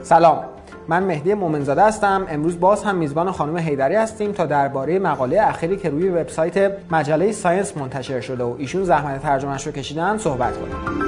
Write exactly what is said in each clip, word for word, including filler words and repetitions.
سلام، من مهدی مومنزاده هستم. امروز باز هم میزبان خانم حیدری هستیم تا درباره مقاله اخیری که روی وبسایت مجله ساینس منتشر شده و ایشون زحمت ترجمهش رو کشیدن صحبت کنیم.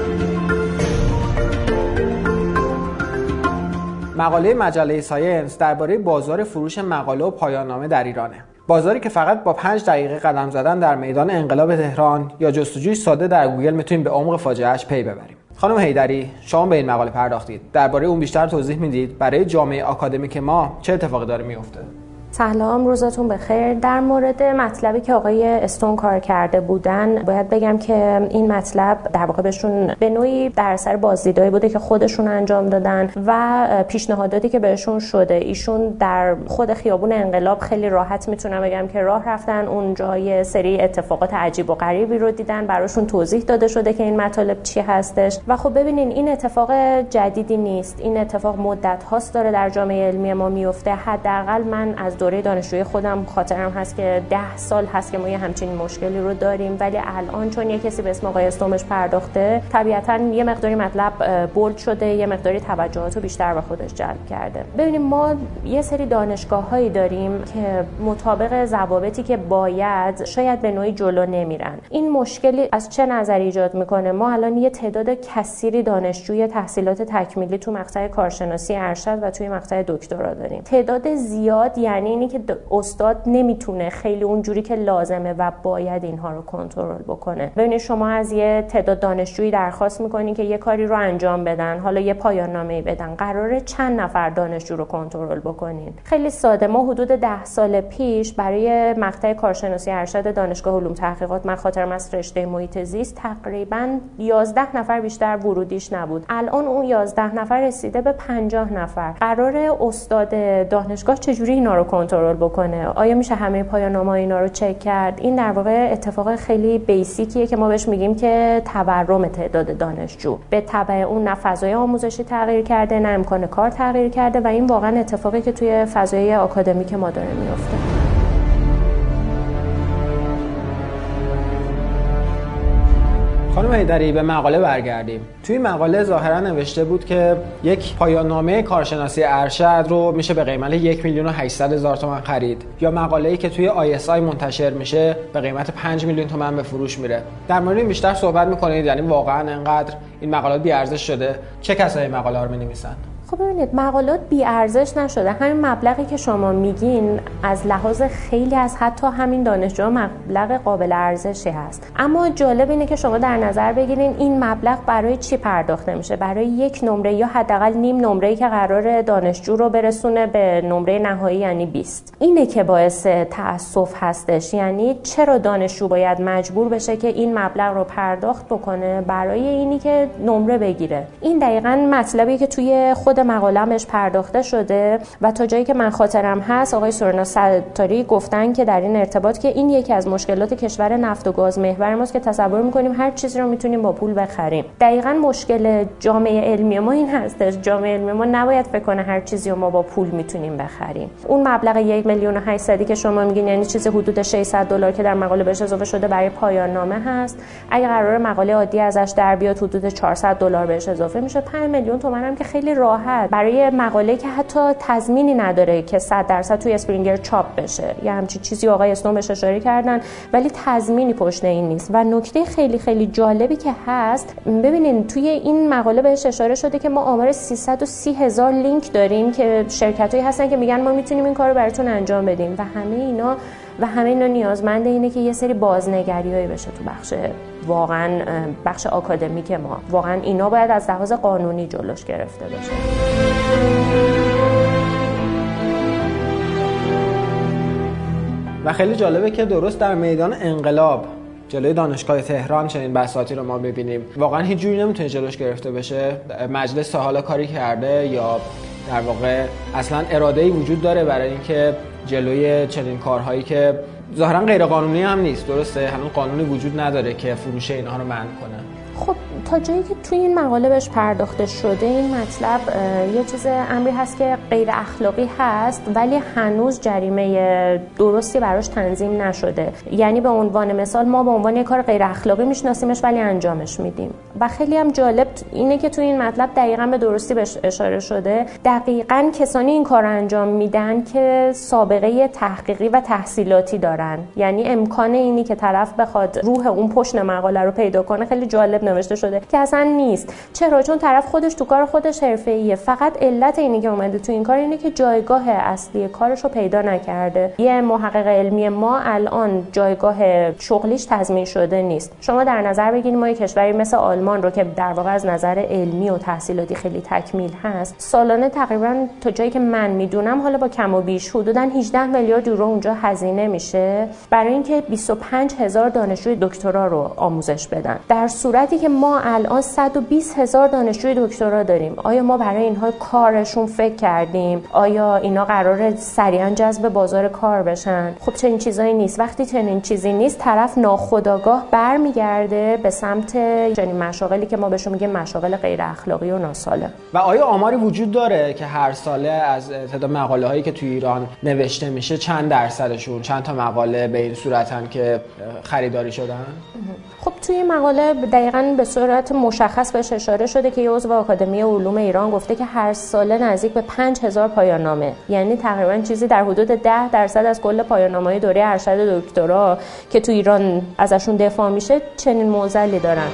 مقاله مجله ساینس درباره بازار فروش مقاله و پایان نامه در ایرانه. بازاری که فقط با پنج دقیقه قدم زدن در میدان انقلاب تهران یا جستجوی ساده در گوگل میتونیم به عمق فاجعه‌اش پی ببریم. خانم حیدری، شما به این مقاله پرداختید. درباره اون بیشتر توضیح میدید؟ برای جامعه آکادمیک ما چه اتفاقی داره میفته؟ سلام، روزتون بخیر. در مورد مطلبی که آقای استون کار کرده بودن باید بگم که این مطلب در واقع بهشون به نوعی در اثر بازدیدایی بوده که خودشون انجام دادن و پیشنهاداتی که بهشون شده. ایشون در خود خیابون انقلاب خیلی راحت میتونم بگم که راه رفتن اونجا، یه سری اتفاقات عجیب و غریبی رو دیدن، براشون توضیح داده شده که این مطالب چی هستش. و خب ببینین این اتفاق جدیدی نیست، این اتفاق مدت هاست داره در جامعه علمی ما میفته. حداقل من از دوره دانشجویی خودم خاطرم هست که ده سال هست که ما یه همچین مشکلی رو داریم، ولی الان چون یه کسی به اسم آقای استومش پرداخته، طبیعتاً یه مقداری مطلب بولد شده، یه مقداری توجهات رو بیشتر به خودش جلب کرده. ببینیم ما یه سری دانشگاه‌هایی داریم که مطابق ضوابطی که باید شاید به نوعی جلو نمیرن. این مشکلی از چه نظری ایجاد میکنه؟ ما الان یه تعداد کثیری دانشجوی تحصیلات تکمیلی تو مقطع کارشناسی ارشد و توی مقطع دکترا داریم. تعداد زیاد یعنی اینی که استاد نمیتونه خیلی اونجوری که لازمه و باید اینها رو کنترل بکنه. ببینید شما از یه تعداد دانشجویی درخواست میکنین که یه کاری رو انجام بدن، حالا یه پایان نامه‌ای بدن، قراره چند نفر دانشجو رو کنترل بکنین؟ خیلی ساده. ما حدود ده سال پیش برای مقطع کارشناسی ارشد دانشگاه علوم تحقیقات، من خاطرم از رشته محیط زیست، تقریباً یازده نفر بیشتر ورودیش نبود. الان اون یازده نفر رسیده به پنجاه نفر. قراره استاد دانشگاه چجوری اینا رو کنترل بکنه؟ آیا میشه همه پایان‌نامه‌ها اینا رو چک کرد؟ این در واقع اتفاق خیلی بیسیکیه که ما بهش میگیم که تورم تعداد دانشجو. به تبع اون نه فضای آموزشی تغییر کرده، نه امکان کار تغییر کرده و این واقعا اتفاقی که توی فضای آکادمیک ما داره میفته. خانم حیدری، به مقاله برگردیم. توی مقاله ظاهرا نوشته بود که یک پایان نامه کارشناسی ارشد رو میشه به قیمت یک میلیون و هشتصد هزار تومان خرید، یا مقاله‌ای که توی آی اس آی منتشر میشه به قیمت پنج میلیون تومان به فروش میره. در مورد این بیشتر صحبت میکنید؟ یعنی واقعا انقدر این مقالات بی ارزش شده؟ چه کسایی مقاله رو مینویسن؟ خب ببینید، مقالات بی ارزش نشده. همین مبلغی که شما میگین از لحاظ خیلی از حتی همین دانشجوها مبلغ قابل ارزشی هست، اما جالب اینه که شما در نظر بگیرین این مبلغ برای چی پرداخته میشه؟ برای یک نمره یا حداقل نیم نمره‌ای که قرار دانشجو رو برسونه به نمره نهایی، یعنی بیست. اینه که باعث تأسف هستش. یعنی چرا دانشجو باید مجبور بشه که این مبلغ رو پرداخت بکنه برای اینی که نمره بگیره؟ این دقیقاً مطلبی که توی خود مقاله بهش پرداخته شده و تا جایی که من خاطرم هست آقای سورنا ستاری گفتن که در این ارتباط که این یکی از مشکلات کشور نفت و گاز محور ماست که تصور میکنیم هر چیزی رو میتونیم با پول بخریم. دقیقاً مشکل جامعه علمی ما این هستش. جامعه علمی ما نباید فکر کنه هر چیزی رو ما با پول میتونیم بخریم. اون مبلغ یک میلیون و هشتصد که شما میگین یعنی چیز حدود ششصد دلار که در مقاله بهش اضافه شده برای پایان نامه هست. اگه قرار مقاله عادی ازش در بیاد حدود چهارصد دلار بهش اضافه میشه. پنج میلیون تومان هم که خیلی راحت برای مقاله که حتی تضمینی نداره که صد درصد توی اسپرینگر چاپ بشه. یه همچین چیزی آقای اسنون بهش اشاره کردن ولی تضمینی پشت این نیست. و نکته خیلی خیلی جالبی که هست، ببینین توی این مقاله بهش اشاره شده که ما آمار سیصد و سی هزار لینک داریم که شرکتایی هستن که میگن ما میتونیم این کارو براتون انجام بدیم و همه اینا و همه اینا نیازمند اینه که یه سری بازنگریایی بشه تو بخش واقعا بخش آکادمیک ما. واقعا اینا باید از لحاظ قانونی جلوش گرفته بشه. و خیلی جالبه که درست در میدان انقلاب جلوی دانشگاه تهران چنین بساطی رو ما ببینیم. واقعا هیچ جوری نمیتونه جلوش گرفته بشه. مجلس تا حالا کاری کرده یا در واقع اصلا اراده‌ای وجود داره برای اینکه جلوی چنین کارهایی که ظاهرا غیر قانونی هم نیست، درسته، هنوز قانونی وجود نداره که فروش اینها رو منع کنه؟ خب تا جایی که توی این مقاله بهش پرداخته شده این مطلب یه چیز امری هست که غیر اخلاقی هست ولی هنوز جریمه درستی براش تنظیم نشده. یعنی به عنوان مثال ما به عنوان یه کار غیر اخلاقی میشناسیمش ولی انجامش میدیم. و خیلی هم جالب اینه که توی این مطلب دقیقاً به درستی بهش اشاره شده. دقیقاً کسانی این کار انجام میدن که سابقه تحقیقی و تحصیلاتی دارن. یعنی امکان اینی که طرف بخواد روح اون پشت مقاله رو پیدا کنه خیلی جالب نوشته شده که اصلا نیست. چرا؟ چون طرف خودش تو کار خودش حرفه‌ایه. فقط علت اینی که اومده تو این کار اینه که جایگاه اصلی کارش رو پیدا نکرده. یه محقق علمی ما الان جایگاه شغلیش تضمین شده نیست. شما در نظر بگیرید ما یک کشوری مثل آلمان رو که در واقع از نظر علمی و تحصیلاتی خیلی تکمیل هست، سالانه تقریبا تا جایی که من میدونم حالا با کم و بیش حدوداً هجده میلیارد یورو اونجا هزینه میشه برای اینکه بیست و پنج هزار دانشجوی دکترا رو آموزش بدن. در صورتی که ما الان صد و بیست هزار دانشجوی دکترا داریم. آیا ما برای اینها کارشون فکر کردیم؟ آیا اینا قراره سریعا جذب بازار کار بشن؟ خب چنین چیزایی نیست. وقتی چنین چیزی نیست طرف ناخودآگاه برمیگرده به سمت چنین مشاغلی که ما بهشون میگیم مشاغل غیر اخلاقی و ناسالم. و آیا آماری وجود داره که هر ساله از تعداد مقاله هایی که توی ایران نوشته میشه چند درصدشون، چند تا مقاله به این صورتن که خریداری شدن؟ خب توی مقاله دقیقاً به صورت مشخص بهش اشاره شده که عضو آکادمی علوم ایران گفته که هر ساله نزدیک به پنج هزار پایان نامه، یعنی تقریباً چیزی در حدود ده درصد از کل پایان نامه‌های دوره ارشد دکترا که تو ایران ازشون دفاع میشه چنین معضلی دارن.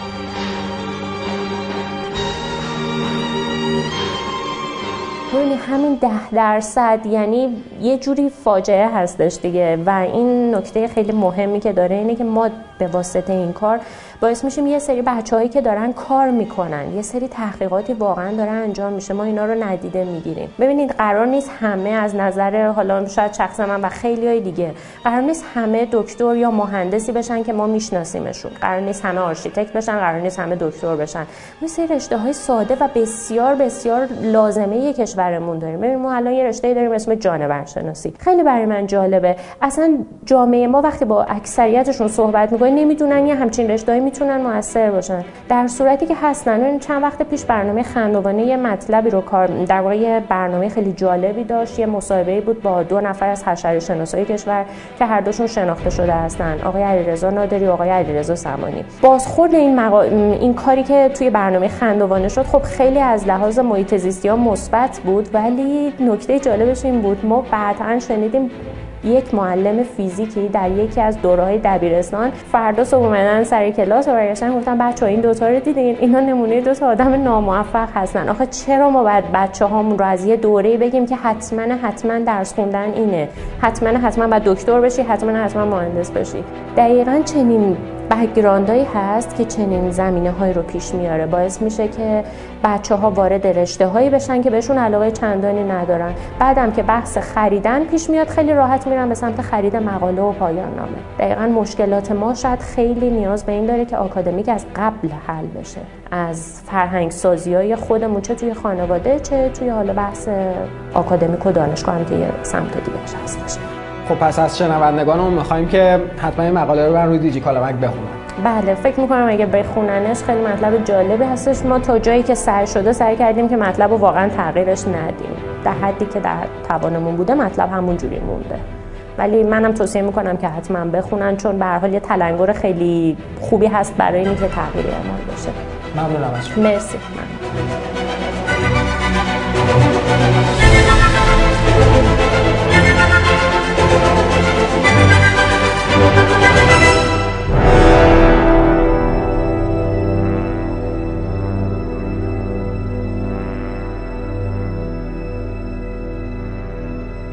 همین ده درصد یعنی یه جوری فاجعه هستش دیگه. و این نکته خیلی مهمی که داره اینه که ما به واسطه این کار باعث میشیم یه سری بچه‌هایی که دارن کار میکنن، یه سری تحقیقاتی واقعا داره انجام میشه، ما اینا رو ندیده میگیریم. ببینید قرار نیست همه از نظر حالا شاید شخص من و خیلیای دیگه قرار نیست همه دکتر یا مهندسی بشن که ما میشناسیمشون. قرار نیست همه آرشیتکت بشن، قرار نیست همه دکتر بشن. ما سری رشته‌های ساده و بسیار بسیار لازمه کشورمون داریم. ببین ما الان یه رشته داریم اسم جانورشناسی. خیلی برای من جالبه. اصلا جامعه ما وقتی با اکثریتشون صحبت می‌کنه نمیدونن یه همچین رشته‌ای میتونن موثر باشن، در صورتی که هستن. چند وقت پیش برنامه خندوانه یه مطلبی رو کار در واقع یه برنامه خیلی جالبی داشت. یه مصاحبه‌ای بود با دو نفر از حشره‌شناسای کشور که هر دوشون شناخته شده هستن، آقای علیرضا نادری و آقای علیرضا سمانی. بازخورد این مقا... این کاری که توی برنامه خندوانه شد خب خیلی از لحاظ محیط زیستی‌ها مثبت بود، ولی نکته جالبش این بود ما بعداً شنیدیم یک معلم فیزیکی در یکی از دوره‌های دبیرستان فردا صبح اومدن سر کلاس و برگشتن گفتن بچه‌ها این دو تا رو دیدین؟ اینا نمونه دو تا آدم ناموفق هستن. آخه چرا ما باید بچه‌هامون رو از یه دوره‌ای بگیم که حتما حتما درس خوندن اینه، حتما حتما باید دکتر بشی، حتما حتما مهندس بشی؟ دقیقاً چنین بک‌گراندایی هست که چنین زمینه‌هایی رو پیش میاره، باعث میشه که بچه‌ها وارد رشته‌هایی بشن که بهشون علاقه چندانی ندارن. بعدم که بحث خریدن پیش میاد خیلی راحت میرن به سمت خرید مقاله و پایان نامه. دقیقاً مشکلات ما شاید خیلی نیاز به این داره که آکادمیک از قبل حل بشه، از فرهنگ سازی‌های خودمون، چه توی خانواده چه توی حالا بحث آکادمیک و دانشگاه هم که یه سمت دیگه هستش. خب پس از شنوندگانمون می‌خوایم که حتما این مقاله رو برن روی دیجیکالامک بخونن. بله فکر می‌کنم اگه بخوننش خیلی مطلب جالبی هستش. ما تا جایی که سعی شده سعی کردیم که مطلب رو واقعا تغییرش ندیم، در حدی که در توانمون بوده مطلب همون جوری مونده. ولی منم توصیه می‌کنم که حتما بخونن، چون به هر حال یه تلنگر خیلی خوبی هست برای اینکه تغییری اعمال بشه. ممنونم از شما. مرسی. ممنون.